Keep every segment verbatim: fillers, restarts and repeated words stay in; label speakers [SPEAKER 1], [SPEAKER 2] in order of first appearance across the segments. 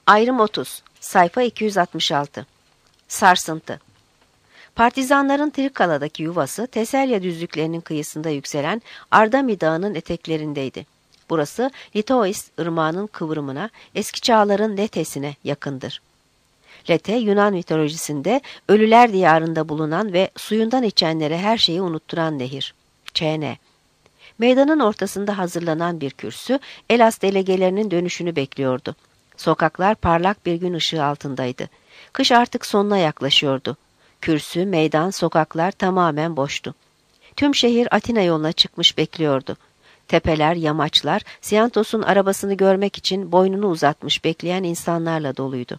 [SPEAKER 1] Ayrım otuz, sayfa iki yüz altmış altı. Sarsıntı. Partizanların Trikala'daki yuvası Teselya düzlüklerinin kıyısında yükselen Ardami Dağı'nın eteklerindeydi. Burası Litois ırmağının kıvrımına, eski çağların Letes'ine yakındır. Lete, Yunan mitolojisinde ölüler diyarında bulunan ve suyundan içenlere her şeyi unutturan nehir. Çene. Meydanın ortasında hazırlanan bir kürsü, Elas delegelerinin dönüşünü bekliyordu. Sokaklar parlak bir gün ışığı altındaydı. Kış artık sonuna yaklaşıyordu. Kürsü, meydan, sokaklar tamamen boştu. Tüm şehir Atina yoluna çıkmış bekliyordu. Tepeler, yamaçlar, Siantos'un arabasını görmek için boynunu uzatmış bekleyen insanlarla doluydu.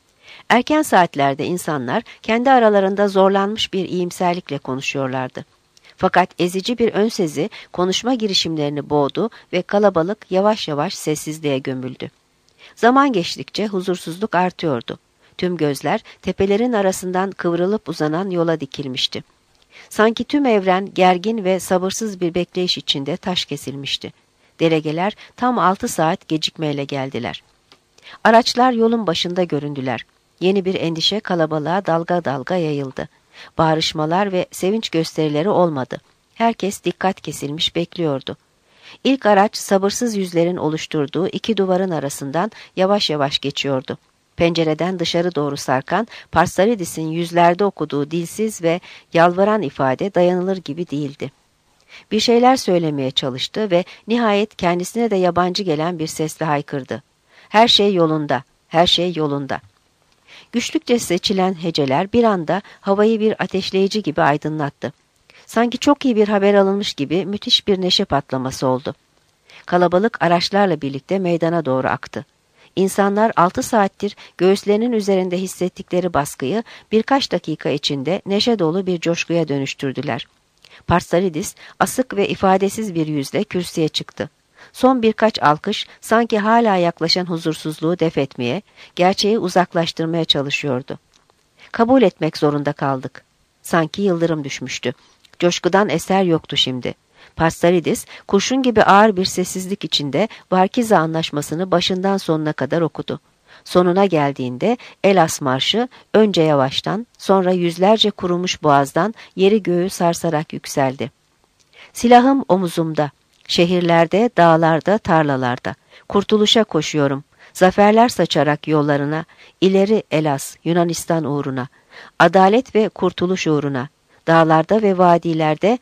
[SPEAKER 1] Erken saatlerde insanlar kendi aralarında zorlanmış bir iyimserlikle konuşuyorlardı. Fakat ezici bir önsezi konuşma girişimlerini boğdu ve kalabalık yavaş yavaş sessizliğe gömüldü. Zaman geçtikçe huzursuzluk artıyordu. Tüm gözler tepelerin arasından kıvrılıp uzanan yola dikilmişti. Sanki tüm evren gergin ve sabırsız bir bekleyiş içinde taş kesilmişti. Delegeler tam altı saat gecikmeyle geldiler. Araçlar yolun başında göründüler. Yeni bir endişe kalabalığa dalga dalga yayıldı. Bağrışmalar ve sevinç gösterileri olmadı. Herkes dikkat kesilmiş bekliyordu. İlk araç sabırsız yüzlerin oluşturduğu iki duvarın arasından yavaş yavaş geçiyordu. Pencereden dışarı doğru sarkan Parsalidis'in yüzlerde okuduğu dilsiz ve yalvaran ifade dayanılır gibi değildi. Bir şeyler söylemeye çalıştı ve nihayet kendisine de yabancı gelen bir sesle haykırdı. Her şey yolunda, her şey yolunda. Güçlükçe seçilen heceler bir anda havayı bir ateşleyici gibi aydınlattı. Sanki çok iyi bir haber alınmış gibi müthiş bir neşe patlaması oldu. Kalabalık araçlarla birlikte meydana doğru aktı. İnsanlar altı saattir göğüslerinin üzerinde hissettikleri baskıyı birkaç dakika içinde neşe dolu bir coşkuya dönüştürdüler. Parsalidis asık ve ifadesiz bir yüzle kürsüye çıktı. Son birkaç alkış sanki hala yaklaşan huzursuzluğu def etmeye, gerçeği uzaklaştırmaya çalışıyordu. Kabul etmek zorunda kaldık. Sanki yıldırım düşmüştü. Coşkudan eser yoktu şimdi. Parsalidis, kurşun gibi ağır bir sessizlik içinde Varkiza Anlaşması'nı başından sonuna kadar okudu. Sonuna geldiğinde Elas Marşı önce yavaştan, sonra yüzlerce kurumuş boğazdan yeri göğü sarsarak yükseldi. Silahım omuzumda, şehirlerde, dağlarda, tarlalarda. Kurtuluşa koşuyorum, zaferler saçarak yollarına, ileri Elas, Yunanistan uğruna, adalet ve kurtuluş uğruna, dağlarda ve vadilerde,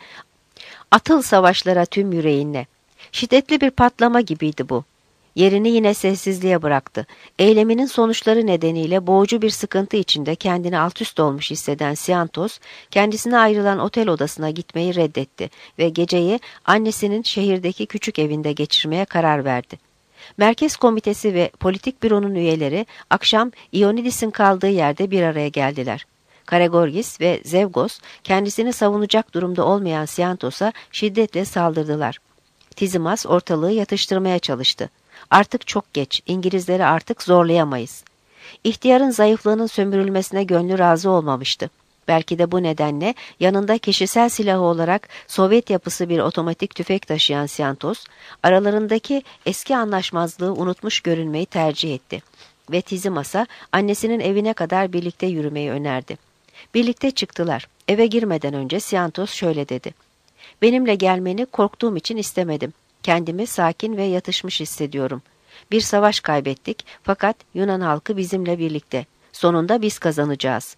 [SPEAKER 1] atıl savaşlara tüm yüreğinle. Şiddetli bir patlama gibiydi bu. Yerini yine sessizliğe bıraktı. Eyleminin sonuçları nedeniyle boğucu bir sıkıntı içinde kendini altüst olmuş hisseden Siantos, kendisine ayrılan otel odasına gitmeyi reddetti ve geceyi annesinin şehirdeki küçük evinde geçirmeye karar verdi. Merkez Komitesi ve Politik Büro'nun üyeleri akşam Ionidis'in kaldığı yerde bir araya geldiler. Karagorgis ve Zevgos kendisini savunacak durumda olmayan Siantos'a şiddetle saldırdılar. Tizimas ortalığı yatıştırmaya çalıştı. Artık çok geç, İngilizleri artık zorlayamayız. İhtiyarın zayıflığının sömürülmesine gönlü razı olmamıştı. Belki de bu nedenle yanında kişisel silahı olarak Sovyet yapısı bir otomatik tüfek taşıyan Siantos, aralarındaki eski anlaşmazlığı unutmuş görünmeyi tercih etti. Ve Tizimas'a annesinin evine kadar birlikte yürümeyi önerdi. Birlikte çıktılar. Eve girmeden önce Siantos şöyle dedi. Benimle gelmeni korktuğum için istemedim. Kendimi sakin ve yatışmış hissediyorum. Bir savaş kaybettik fakat Yunan halkı bizimle birlikte. Sonunda biz kazanacağız.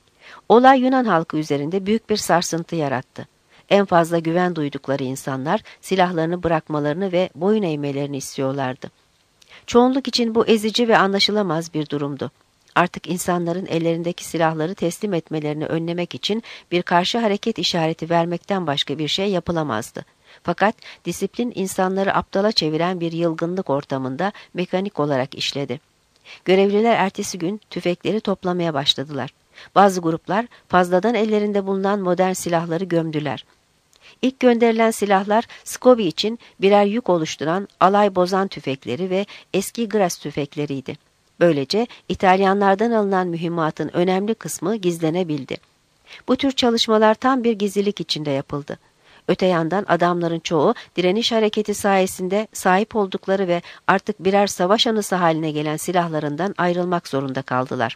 [SPEAKER 1] Olay Yunan halkı üzerinde büyük bir sarsıntı yarattı. En fazla güven duydukları insanlar silahlarını bırakmalarını ve boyun eğmelerini istiyorlardı. Çoğunluk için bu ezici ve anlaşılamaz bir durumdu. Artık insanların ellerindeki silahları teslim etmelerini önlemek için bir karşı hareket işareti vermekten başka bir şey yapılamazdı. Fakat disiplin insanları aptala çeviren bir yılgınlık ortamında mekanik olarak işledi. Görevliler ertesi gün tüfekleri toplamaya başladılar. Bazı gruplar fazladan ellerinde bulunan modern silahları gömdüler. İlk gönderilen silahlar Scobie için birer yük oluşturan alay bozan tüfekleri ve eski Gras tüfekleriydi. Böylece İtalyanlardan alınan mühimmatın önemli kısmı gizlenebildi. Bu tür çalışmalar tam bir gizlilik içinde yapıldı. Öte yandan adamların çoğu direniş hareketi sayesinde sahip oldukları ve artık birer savaş anısı haline gelen silahlarından ayrılmak zorunda kaldılar.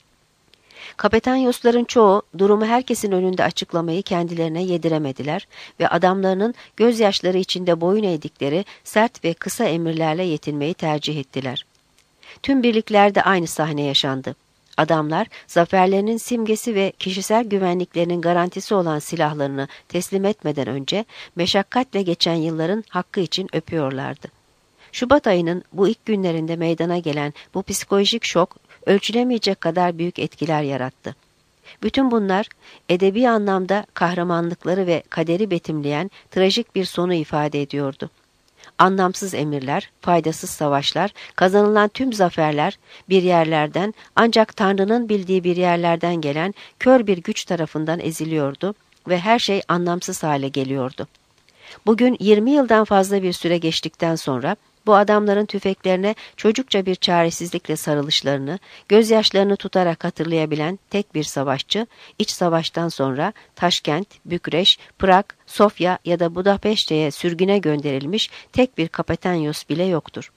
[SPEAKER 1] Kapetanyosların çoğu durumu herkesin önünde açıklamayı kendilerine yediremediler ve adamlarının gözyaşları içinde boyun eğdikleri sert ve kısa emirlerle yetinmeyi tercih ettiler. Tüm birliklerde aynı sahne yaşandı. Adamlar zaferlerinin simgesi ve kişisel güvenliklerinin garantisi olan silahlarını teslim etmeden önce meşakkatle geçen yılların hakkı için öpüyorlardı. Şubat ayının bu ilk günlerinde meydana gelen bu psikolojik şok ölçülemeyecek kadar büyük etkiler yarattı. Bütün bunlar edebi anlamda kahramanlıkları ve kaderi betimleyen trajik bir sonu ifade ediyordu. Anlamsız emirler, faydasız savaşlar, kazanılan tüm zaferler bir yerlerden ancak Tanrı'nın bildiği bir yerlerden gelen kör bir güç tarafından eziliyordu ve her şey anlamsız hale geliyordu. Bugün yirmi yıldan fazla bir süre geçtikten sonra bu adamların tüfeklerine çocukça bir çaresizlikle sarılışlarını, gözyaşlarını tutarak hatırlayabilen tek bir savaşçı, iç savaştan sonra Taşkent, Bükreş, Prag, Sofya ya da Budapeşte'ye sürgüne gönderilmiş tek bir Kapetanyos bile yoktur.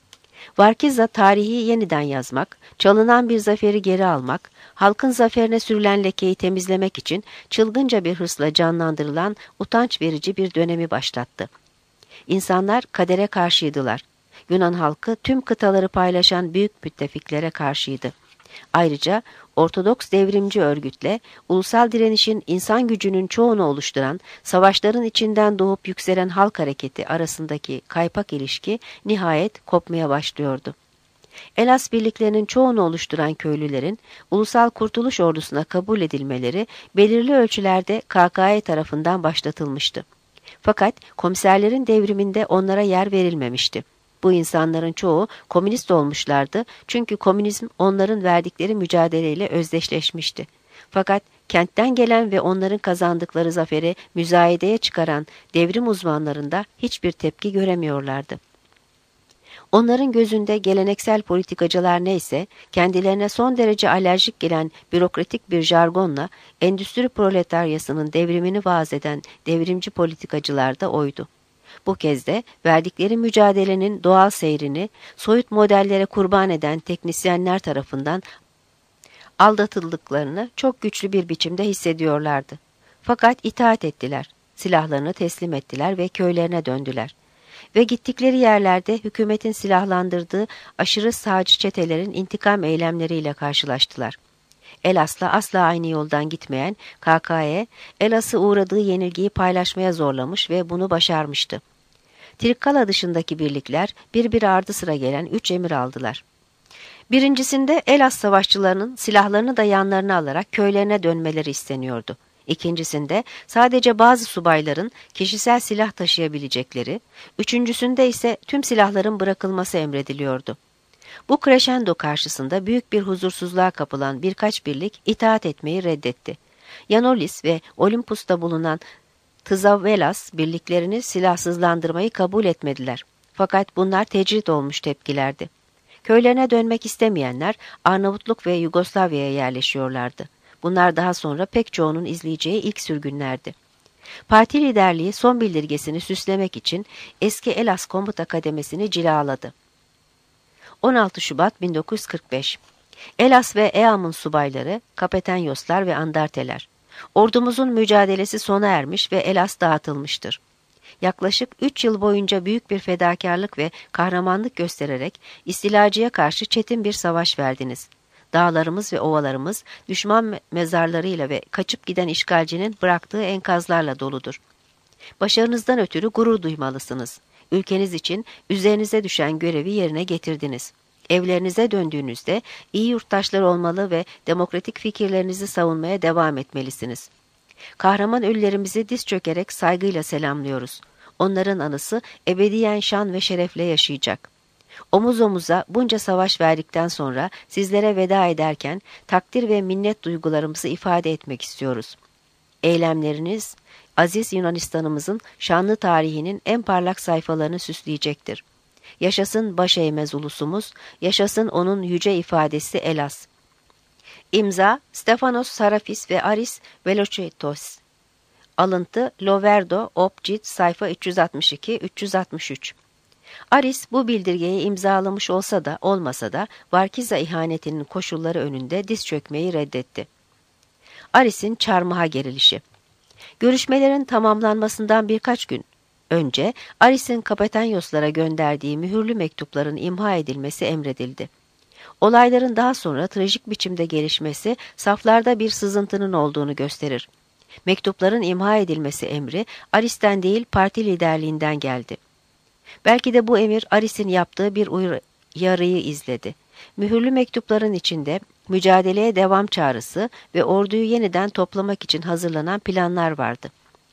[SPEAKER 1] Varkiza tarihi yeniden yazmak, çalınan bir zaferi geri almak, halkın zaferine sürülen lekeyi temizlemek için çılgınca bir hırsla canlandırılan utanç verici bir dönemi başlattı. İnsanlar kadere karşıydılar. Yunan halkı tüm kıtaları paylaşan büyük müttefiklere karşıydı. Ayrıca Ortodoks devrimci örgütle ulusal direnişin insan gücünün çoğunu oluşturan savaşların içinden doğup yükselen halk hareketi arasındaki kaypak ilişki nihayet kopmaya başlıyordu. Elas birliklerinin çoğunu oluşturan köylülerin Ulusal Kurtuluş Ordusu'na kabul edilmeleri belirli ölçülerde K K E tarafından başlatılmıştı. Fakat komiserlerin devriminde onlara yer verilmemişti. Bu insanların çoğu komünist olmuşlardı çünkü komünizm onların verdikleri mücadeleyle özdeşleşmişti. Fakat kentten gelen ve onların kazandıkları zaferi müzayedeye çıkaran devrim uzmanlarında hiçbir tepki göremiyorlardı. Onların gözünde geleneksel politikacılar neyse, kendilerine son derece alerjik gelen bürokratik bir jargonla endüstri proletaryasının devrimini vaaz eden devrimci politikacılar da oydu. Bu kez de verdikleri mücadelenin doğal seyrini soyut modellere kurban eden teknisyenler tarafından aldatıldıklarını çok güçlü bir biçimde hissediyorlardı. Fakat itaat ettiler, silahlarını teslim ettiler ve köylerine döndüler. Ve gittikleri yerlerde hükümetin silahlandırdığı aşırı sağcı çetelerin intikam eylemleriyle karşılaştılar. Elas'la asla aynı yoldan gitmeyen K K E, Elas'ı uğradığı yenilgiyi paylaşmaya zorlamış ve bunu başarmıştı. Trikkala dışındaki birlikler bir bir ardı sıra gelen üç emir aldılar. Birincisinde Elas savaşçılarının silahlarını da yanlarına alarak köylerine dönmeleri isteniyordu. İkincisinde sadece bazı subayların kişisel silah taşıyabilecekleri, üçüncüsünde ise tüm silahların bırakılması emrediliyordu. Bu kreşendo karşısında büyük bir huzursuzluğa kapılan birkaç birlik itaat etmeyi reddetti. Yanolis ve Olympus'ta bulunan Tızavelas birliklerini silahsızlandırmayı kabul etmediler. Fakat bunlar tecrit olmuş tepkilerdi. Köylerine dönmek istemeyenler Arnavutluk ve Yugoslavya'ya yerleşiyorlardı. Bunlar daha sonra pek çoğunun izleyeceği ilk sürgünlerdi. Parti liderliği son bildirgesini süslemek için eski Elas Komuta Kademesi'ni cilaladı. on altı Şubat bin dokuz yüz kırk beş Elas ve Eam'ın subayları, Kapetanyoslar ve Andarteler. Ordumuzun mücadelesi sona ermiş ve Elas dağıtılmıştır. Yaklaşık üç yıl boyunca büyük bir fedakarlık ve kahramanlık göstererek istilacıya karşı çetin bir savaş verdiniz. Dağlarımız ve ovalarımız düşman mezarlarıyla ve kaçıp giden işgalcinin bıraktığı enkazlarla doludur. Başarınızdan ötürü gurur duymalısınız. Ülkeniz için üzerinize düşen görevi yerine getirdiniz. Evlerinize döndüğünüzde iyi yurttaşlar olmalı ve demokratik fikirlerinizi savunmaya devam etmelisiniz. Kahraman ölülerimizi diz çökerek saygıyla selamlıyoruz. Onların anısı ebediyen şan ve şerefle yaşayacak. Omuz omuza bunca savaş verdikten sonra sizlere veda ederken takdir ve minnet duygularımızı ifade etmek istiyoruz. Eylemleriniz, aziz Yunanistan'ımızın şanlı tarihinin en parlak sayfalarını süsleyecektir. Yaşasın baş eğmez ulusumuz, yaşasın onun yüce ifadesi Elas. İmza, Stefanos Sarafis ve Aris Veloçetos. Alıntı Loverdo, Obcit, sayfa üç yüz altmış iki üç yüz altmış üç. Aris bu bildirgeyi imzalamış olsa da olmasa da Varkiza ihanetinin koşulları önünde diz çökmeyi reddetti. Aris'in çarmıha gerilişi. Görüşmelerin tamamlanmasından birkaç gün önce Aris'in Kapetanyoslara gönderdiği mühürlü mektupların imha edilmesi emredildi. Olayların daha sonra trajik biçimde gelişmesi saflarda bir sızıntının olduğunu gösterir. Mektupların imha edilmesi emri Aris'ten değil parti liderliğinden geldi. Belki de bu emir Aris'in yaptığı bir uyarıyı izledi. Mühürlü mektupların içinde mücadeleye devam çağrısı ve orduyu yeniden toplamak için hazırlanan planlar vardı.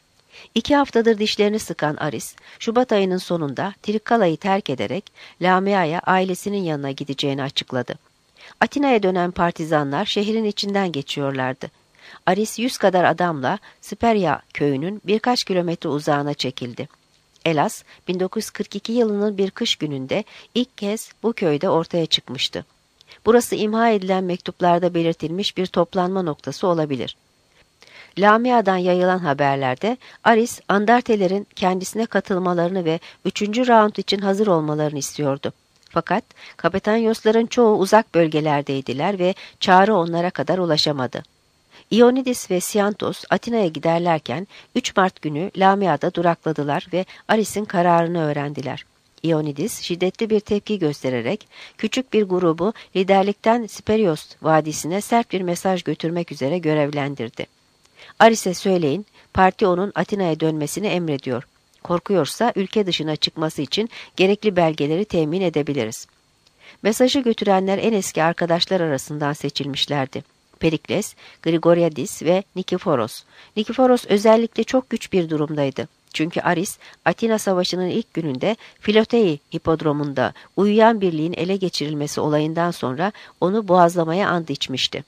[SPEAKER 1] İki haftadır dişlerini sıkan Aris, Şubat ayının sonunda Trikkala'yı terk ederek Lamia'ya ailesinin yanına gideceğini açıkladı. Atina'ya dönen partizanlar şehrin içinden geçiyorlardı. Aris yüz kadar adamla Sperya köyünün birkaç kilometre uzağına çekildi. Elas, bin dokuz yüz kırk iki yılının bir kış gününde ilk kez bu köyde ortaya çıkmıştı. Burası imha edilen mektuplarda belirtilmiş bir toplanma noktası olabilir. Lamia'dan yayılan haberlerde Aris, Andartelerin kendisine katılmalarını ve üçüncü raund için hazır olmalarını istiyordu. Fakat Kapetanyosların çoğu uzak bölgelerdeydiler ve çağrı onlara kadar ulaşamadı. Ionidis ve Siantos Atina'ya giderlerken üç Mart günü Lamia'da durakladılar ve Aris'in kararını öğrendiler. Ionidis şiddetli bir tepki göstererek küçük bir grubu liderlikten Sperios Vadisi'ne sert bir mesaj götürmek üzere görevlendirdi. Aris'e söyleyin, parti onun Atina'ya dönmesini emrediyor. Korkuyorsa ülke dışına çıkması için gerekli belgeleri temin edebiliriz. Mesajı götürenler en eski arkadaşlar arasından seçilmişlerdi. Perikles, Grigoriadis ve Nikiforos. Nikiforos özellikle çok güç bir durumdaydı. Çünkü Aris, Atina Savaşı'nın ilk gününde Filotei hipodromunda uyuyan birliğin ele geçirilmesi olayından sonra onu boğazlamaya ant içmişti.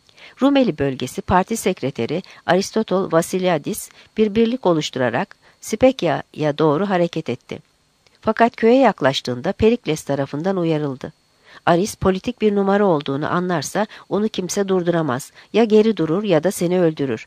[SPEAKER 1] Rumeli bölgesi parti sekreteri Aristotol Vasiliadis bir birlik oluşturarak Spekya'ya doğru hareket etti. Fakat köye yaklaştığında Perikles tarafından uyarıldı. Aris politik bir numara olduğunu anlarsa onu kimse durduramaz. Ya geri durur ya da seni öldürür.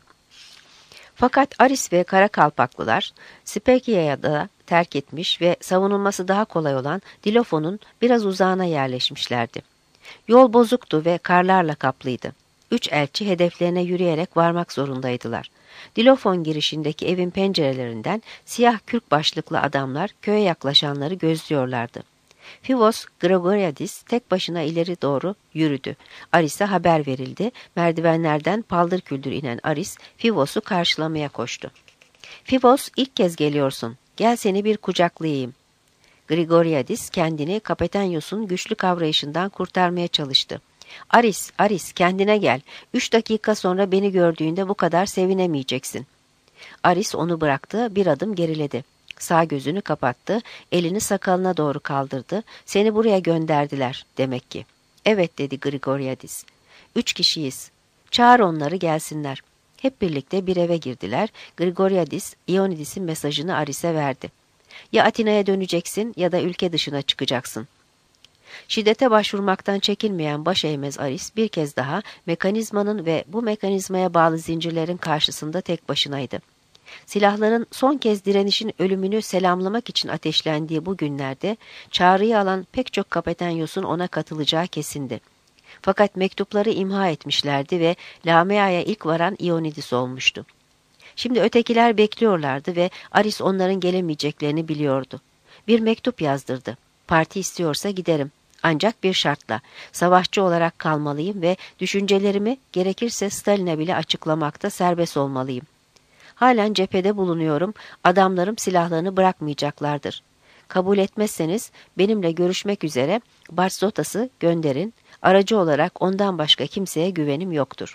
[SPEAKER 1] Fakat Aris ve Karakalpaklılar Spekya'ya da terk etmiş ve savunulması daha kolay olan Dilofon'un biraz uzağına yerleşmişlerdi. Yol bozuktu ve karlarla kaplıydı. Üç elçi hedeflerine yürüyerek varmak zorundaydılar. Dilofon girişindeki evin pencerelerinden siyah kürk başlıklı adamlar köye yaklaşanları gözlüyorlardı. Fivos Grigoriadis tek başına ileri doğru yürüdü. Aris'e haber verildi. Merdivenlerden paldır küldür inen Aris, Fivos'u karşılamaya koştu. Fivos, ilk kez geliyorsun. Gel seni bir kucaklayayım. Grigoriadis kendini Kapetanyos'un güçlü kavrayışından kurtarmaya çalıştı. Aris, Aris kendine gel. Üç dakika sonra beni gördüğünde bu kadar sevinemeyeceksin. Aris onu bıraktı, bir adım geriledi. Sağ gözünü kapattı, elini sakalına doğru kaldırdı. Seni buraya gönderdiler demek ki. Evet dedi Grigoriadis. Üç kişiyiz. Çağır onları gelsinler. Hep birlikte bir eve girdiler. Grigoriadis, Ionidis'in mesajını Aris'e verdi. Ya Atina'ya döneceksin ya da ülke dışına çıkacaksın. Şiddete başvurmaktan çekinmeyen baş eğmez Aris bir kez daha mekanizmanın ve bu mekanizmaya bağlı zincirlerin karşısında tek başınaydı. Silahların son kez direnişin ölümünü selamlamak için ateşlendiği bu günlerde çağrıyı alan pek çok Kapetanyos'un ona katılacağı kesindi. Fakat mektupları imha etmişlerdi ve Lamia'ya ilk varan Ionidis olmuştu. Şimdi ötekiler bekliyorlardı ve Aris onların gelemeyeceklerini biliyordu. Bir mektup yazdırdı. Parti istiyorsa giderim. Ancak bir şartla, savaşçı olarak kalmalıyım ve düşüncelerimi gerekirse Stalin'e bile açıklamakta serbest olmalıyım. Halen cephede bulunuyorum, adamlarım silahlarını bırakmayacaklardır. Kabul etmezseniz benimle görüşmek üzere Barzotas'ı gönderin, aracı olarak ondan başka kimseye güvenim yoktur.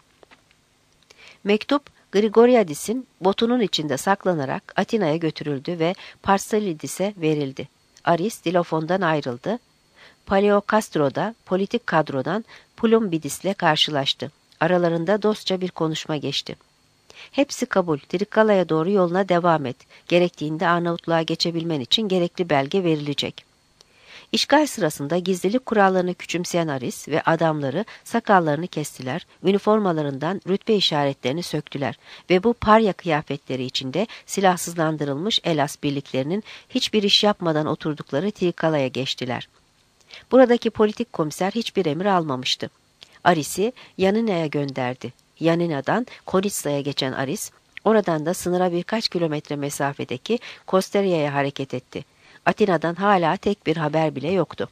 [SPEAKER 1] Mektup, Grigoriadis'in botunun içinde saklanarak Atina'ya götürüldü ve Parsalidis'e verildi. Aris, Dilofon'dan ayrıldı. Paleokastro'da politik kadrodan Plumbidis'le karşılaştı. Aralarında dostça bir konuşma geçti. Hepsi kabul, Trikkala'ya doğru yoluna devam et. Gerektiğinde Arnavutluğa geçebilmen için gerekli belge verilecek. İşgal sırasında gizlilik kurallarını küçümseyen Aris ve adamları sakallarını kestiler, üniformalarından rütbe işaretlerini söktüler ve bu parya kıyafetleri içinde silahsızlandırılmış Elas birliklerinin hiçbir iş yapmadan oturdukları Trikala'ya geçtiler. Buradaki politik komiser hiçbir emir almamıştı. Aris'i Yanina'ya gönderdi. Yanina'dan Koritsa'ya geçen Aris, oradan da sınıra birkaç kilometre mesafedeki Kosterya'ya hareket etti. Atina'dan hala tek bir haber bile yoktu.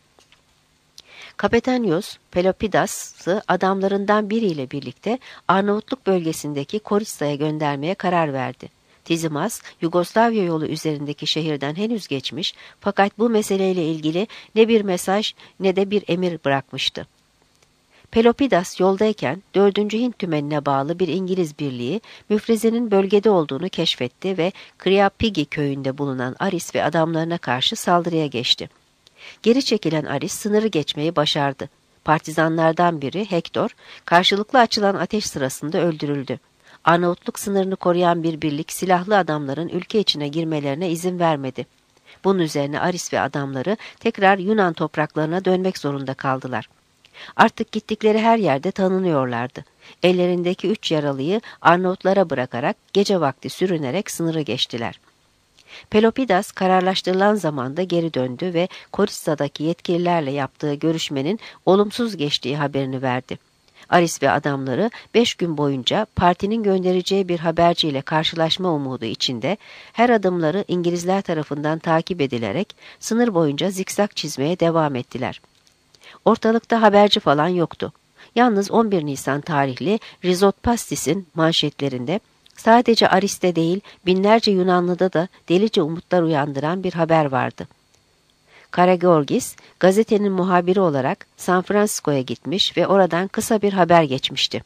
[SPEAKER 1] Kapetanyos, Pelopidas'ı adamlarından biriyle birlikte Arnavutluk bölgesindeki Koritsa'ya göndermeye karar verdi. Tizimas, Yugoslavya yolu üzerindeki şehirden henüz geçmiş fakat bu meseleyle ilgili ne bir mesaj ne de bir emir bırakmıştı. Pelopidas yoldayken dördüncü Hint tümenine bağlı bir İngiliz birliği müfrezenin bölgede olduğunu keşfetti ve Kriapigi köyünde bulunan Aris ve adamlarına karşı saldırıya geçti. Geri çekilen Aris sınırı geçmeyi başardı. Partizanlardan biri Hektor, karşılıklı açılan ateş sırasında öldürüldü. Arnavutluk sınırını koruyan bir birlik silahlı adamların ülke içine girmelerine izin vermedi. Bunun üzerine Aris ve adamları tekrar Yunan topraklarına dönmek zorunda kaldılar. Artık gittikleri her yerde tanınıyorlardı. Ellerindeki üç yaralıyı Arnavutlara bırakarak gece vakti sürünerek sınırı geçtiler. Pelopidas kararlaştırılan zamanda geri döndü ve Koritsa'daki yetkililerle yaptığı görüşmenin olumsuz geçtiği haberini verdi. Aris ve adamları beş gün boyunca partinin göndereceği bir haberciyle karşılaşma umudu içinde her adımları İngilizler tarafından takip edilerek sınır boyunca zikzak çizmeye devam ettiler. Ortalıkta haberci falan yoktu. Yalnız on bir Nisan tarihli Rizot Pastis'in manşetlerinde sadece Aris'te değil binlerce Yunanlı'da da delice umutlar uyandıran bir haber vardı. Karageorgis, gazetenin muhabiri olarak San Francisco'ya gitmiş ve oradan kısa bir haber geçmişti.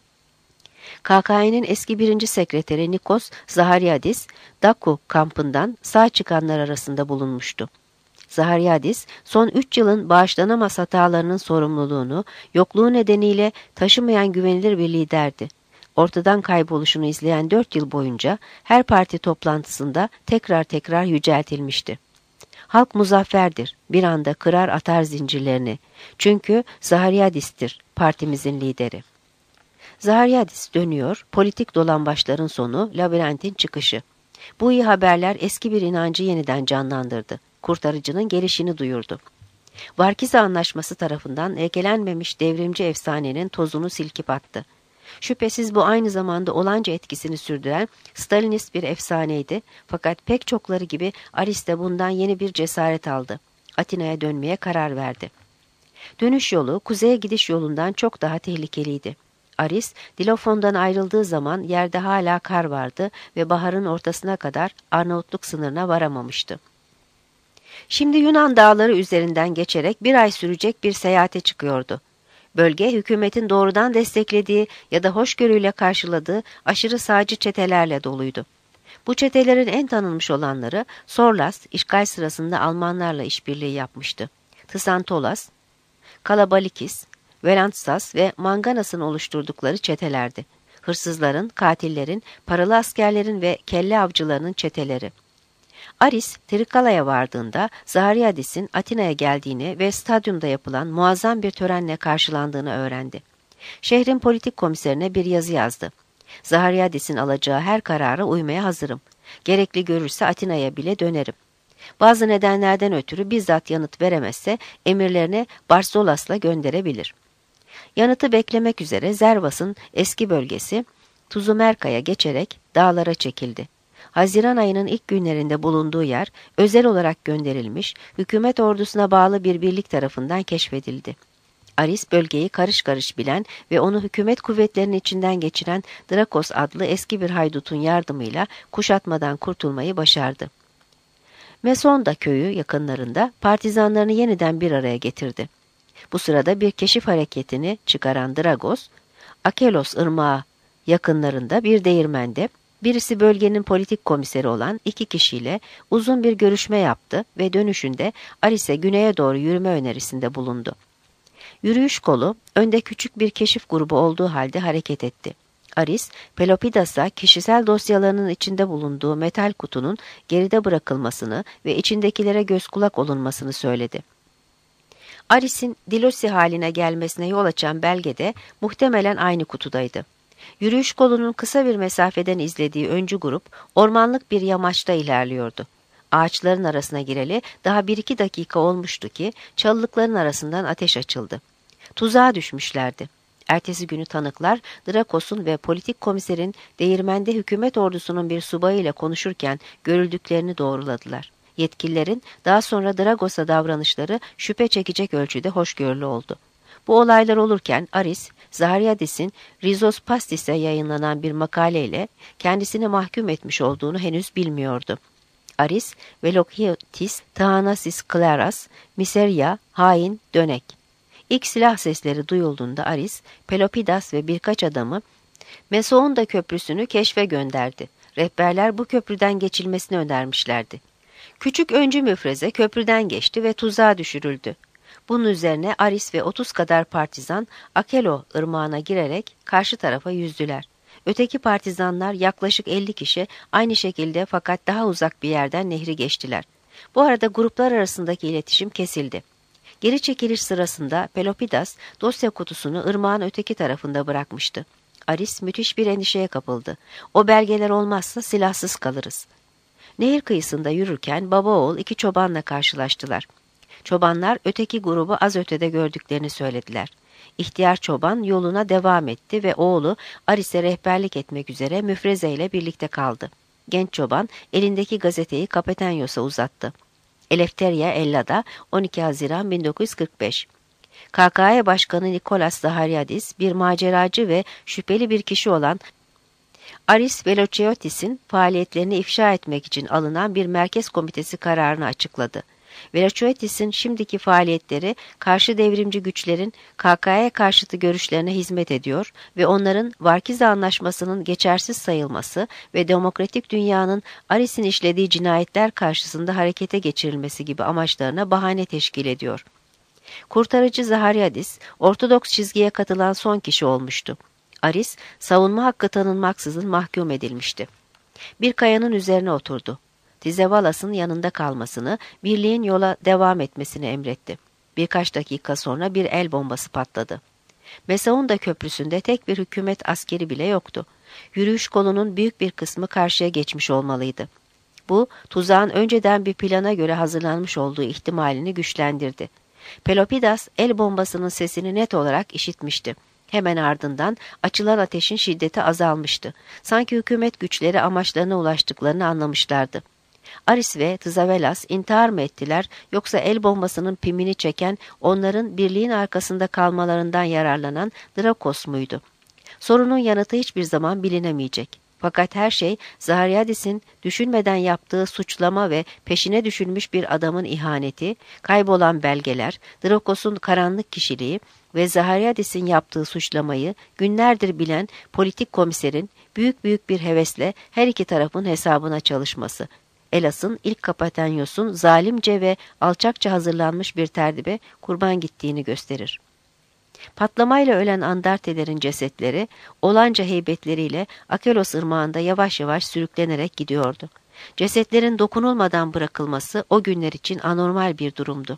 [SPEAKER 1] K K N'nin eski birinci sekreteri Nikos Zahariadis, Daku kampından sağ çıkanlar arasında bulunmuştu. Zahariadis, son üç yılın bağışlanamaz hatalarının sorumluluğunu yokluğu nedeniyle taşımayan güvenilir bir liderdi. Ortadan kayboluşunu izleyen dört yıl boyunca her parti toplantısında tekrar tekrar yüceltilmişti. Halk muzafferdir, bir anda kırar atar zincirlerini. Çünkü Zahariadis'tir partimizin lideri. Zahariadis dönüyor, politik dolambaçların sonu, labirentin çıkışı. Bu iyi haberler eski bir inancı yeniden canlandırdı. Kurtarıcının gelişini duyurdu. Varkiza Anlaşması tarafından ekelenmemiş devrimci efsanenin tozunu silkip attı. Şüphesiz bu aynı zamanda olanca etkisini sürdüren Stalinist bir efsaneydi fakat pek çokları gibi Aris de bundan yeni bir cesaret aldı. Atina'ya dönmeye karar verdi. Dönüş yolu kuzeye gidiş yolundan çok daha tehlikeliydi. Aris, Dilofon'dan ayrıldığı zaman yerde hala kar vardı ve baharın ortasına kadar Arnavutluk sınırına varamamıştı. Şimdi Yunan dağları üzerinden geçerek bir ay sürecek bir seyahate çıkıyordu. Bölge hükümetin doğrudan desteklediği ya da hoşgörüyle karşıladığı aşırı sağcı çetelerle doluydu. Bu çetelerin en tanınmış olanları Sorlas, işgal sırasında Almanlarla işbirliği yapmıştı. Tsantolas, Kalabalikis, Velantsas ve Manganas'ın oluşturdukları çetelerdi. Hırsızların, katillerin, paralı askerlerin ve kelle avcılarının çeteleri. Aris, Trikala'ya vardığında Zahariadis'in Atina'ya geldiğini ve stadyumda yapılan muazzam bir törenle karşılandığını öğrendi. Şehrin politik komiserine bir yazı yazdı. Zahariadis'in alacağı her karara uymaya hazırım. Gerekli görürse Atina'ya bile dönerim. Bazı nedenlerden ötürü bizzat yanıt veremezse emirlerini Barsolas'la gönderebilir. Yanıtı beklemek üzere Zervas'ın eski bölgesi Tuzumerka'ya geçerek dağlara çekildi. Haziran ayının ilk günlerinde bulunduğu yer özel olarak gönderilmiş, hükümet ordusuna bağlı bir birlik tarafından keşfedildi. Aris bölgeyi karış karış bilen ve onu hükümet kuvvetlerinin içinden geçiren Drakos adlı eski bir haydutun yardımıyla kuşatmadan kurtulmayı başardı. Mesonda köyü yakınlarında partizanlarını yeniden bir araya getirdi. Bu sırada bir keşif hareketini çıkaran Dragos, Akelos ırmağı yakınlarında bir değirmende, birisi bölgenin politik komiseri olan iki kişiyle uzun bir görüşme yaptı ve dönüşünde Aris'e güneye doğru yürüme önerisinde bulundu. Yürüyüş kolu önde küçük bir keşif grubu olduğu halde hareket etti. Aris, Pelopidas'a kişisel dosyalarının içinde bulunduğu metal kutunun geride bırakılmasını ve içindekilere göz kulak olunmasını söyledi. Aris'in Dilosi haline gelmesine yol açan belge de muhtemelen aynı kutudaydı. Yürüyüş kolunun kısa bir mesafeden izlediği öncü grup ormanlık bir yamaçta ilerliyordu. Ağaçların arasına gireli daha bir iki dakika olmuştu ki çalılıkların arasından ateş açıldı. Tuzağa düşmüşlerdi. Ertesi günü tanıklar Drakos'un ve politik komiserin değirmende hükümet ordusunun bir subayıyla konuşurken görüldüklerini doğruladılar. Yetkililerin daha sonra Dragos'a davranışları şüphe çekecek ölçüde hoşgörülü oldu. Bu olaylar olurken Aris, Zahariadis'in Rizos Pastis'e yayınlanan bir makaleyle kendisini mahkum etmiş olduğunu henüz bilmiyordu. Aris, Velokiotis, Thanasis Klaras, Miseria, hain, dönek. İlk silah sesleri duyulduğunda Aris, Pelopidas ve birkaç adamı Mesounda köprüsünü keşfe gönderdi. Rehberler bu köprüden geçilmesini önermişlerdi. Küçük öncü müfreze köprüden geçti ve tuzağa düşürüldü. Bunun üzerine Aris ve otuz kadar partizan Akelo ırmağına girerek karşı tarafa yüzdüler. Öteki partizanlar yaklaşık elli kişi aynı şekilde fakat daha uzak bir yerden nehri geçtiler. Bu arada gruplar arasındaki iletişim kesildi. Geri çekiliş sırasında Pelopidas dosya kutusunu ırmağın öteki tarafında bırakmıştı. Aris müthiş bir endişeye kapıldı. O belgeler olmazsa silahsız kalırız. Nehir kıyısında yürürken baba oğul iki çobanla karşılaştılar. Çobanlar öteki grubu az ötede gördüklerini söylediler. İhtiyar çoban yoluna devam etti ve oğlu Aris'e rehberlik etmek üzere müfreze ile birlikte kaldı. Genç çoban elindeki gazeteyi Kapetanyos'a uzattı. Eleftheria Ella'da on iki Haziran bin dokuz yüz kırk beş. K K E Başkanı Nikolas Zahariadis bir maceracı ve şüpheli bir kişi olan Aris Velokiotis'in faaliyetlerini ifşa etmek için alınan bir merkez komitesi kararını açıkladı. Velokiotis'in şimdiki faaliyetleri karşı devrimci güçlerin K K E karşıtı görüşlerine hizmet ediyor ve onların Varkiza Anlaşması'nın geçersiz sayılması ve demokratik dünyanın Aris'in işlediği cinayetler karşısında harekete geçirilmesi gibi amaçlarına bahane teşkil ediyor. Kurtarıcı Zahariadis, Ortodoks çizgiye katılan son kişi olmuştu. Aris, savunma hakkı tanınmaksızın mahkum edilmişti. Bir kayanın üzerine oturdu. Tizevalas'ın yanında kalmasını, birliğin yola devam etmesini emretti. Birkaç dakika sonra bir el bombası patladı. Mesaunda köprüsünde tek bir hükümet askeri bile yoktu. Yürüyüş kolunun büyük bir kısmı karşıya geçmiş olmalıydı. Bu, tuzağın önceden bir plana göre hazırlanmış olduğu ihtimalini güçlendirdi. Pelopidas, el bombasının sesini net olarak işitmişti. Hemen ardından açılan ateşin şiddeti azalmıştı. Sanki hükümet güçleri amaçlarına ulaştıklarını anlamışlardı. Aris ve Tızavelas intihar mı ettiler yoksa el bombasının pimini çeken onların birliğin arkasında kalmalarından yararlanan Drakos muydu? Sorunun yanıtı hiçbir zaman bilinemeyecek. Fakat her şey Zahariadis'in düşünmeden yaptığı suçlama ve peşine düşülmüş bir adamın ihaneti, kaybolan belgeler, Drakos'un karanlık kişiliği ve Zahariadis'in yaptığı suçlamayı günlerdir bilen politik komiserin büyük büyük bir hevesle her iki tarafın hesabına çalışması, Elas'ın ilk Kapatanyos'un zalimce ve alçakça hazırlanmış bir terdibe kurban gittiğini gösterir. Patlamayla ölen Andartelerin cesetleri, olanca heybetleriyle Akelos ırmağında yavaş yavaş sürüklenerek gidiyordu. Cesetlerin dokunulmadan bırakılması o günler için anormal bir durumdu.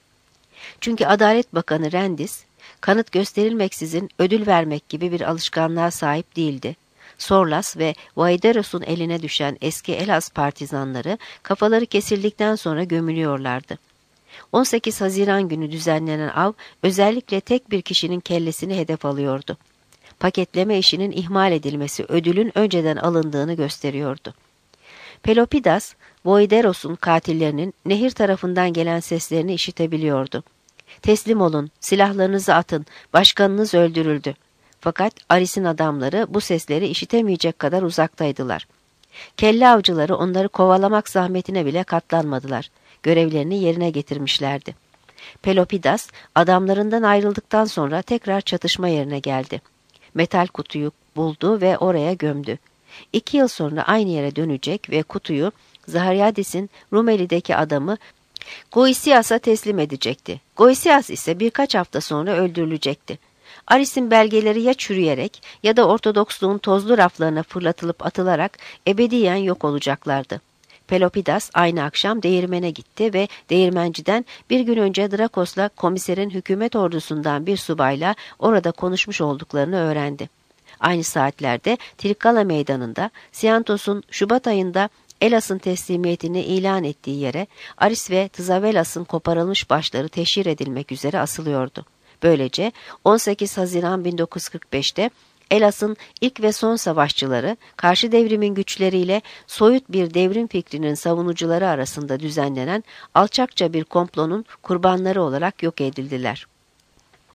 [SPEAKER 1] Çünkü Adalet Bakanı Rendis, kanıt gösterilmeksizin ödül vermek gibi bir alışkanlığa sahip değildi. Sorlas ve Vaideros'un eline düşen eski Elas partizanları kafaları kesildikten sonra gömülüyorlardı. on sekiz Haziran günü düzenlenen av özellikle tek bir kişinin kellesini hedef alıyordu. Paketleme işinin ihmal edilmesi ödülün önceden alındığını gösteriyordu. Pelopidas, Voideros'un katillerinin nehir tarafından gelen seslerini işitebiliyordu. "Teslim olun, silahlarınızı atın, başkanınız öldürüldü." Fakat Aris'in adamları bu sesleri işitemeyecek kadar uzaktaydılar. Kelle avcıları onları kovalamak zahmetine bile katlanmadılar. Görevlerini yerine getirmişlerdi. Pelopidas adamlarından ayrıldıktan sonra tekrar çatışma yerine geldi. Metal kutuyu buldu ve oraya gömdü. İki yıl sonra aynı yere dönecek ve kutuyu Zahariadis'in Rumeli'deki adamı Goisias'a teslim edecekti. Goisias ise birkaç hafta sonra öldürülecekti. Aris'in belgeleri ya çürüyerek ya da Ortodoksluğun tozlu raflarına fırlatılıp atılarak ebediyen yok olacaklardı. Pelopidas aynı akşam değirmene gitti ve değirmenciden bir gün önce Drakos'la komiserin hükümet ordusundan bir subayla orada konuşmuş olduklarını öğrendi. Aynı saatlerde Trikala meydanında Siantos'un Şubat ayında Elas'ın teslimiyetini ilan ettiği yere Aris ve Tızavelas'ın koparılmış başları teşhir edilmek üzere asılıyordu. Böylece on sekiz Haziran bin dokuz yüz kırk beş'te Elas'ın ilk ve son savaşçıları karşı devrimin güçleriyle soyut bir devrim fikrinin savunucuları arasında düzenlenen alçakça bir komplonun kurbanları olarak yok edildiler.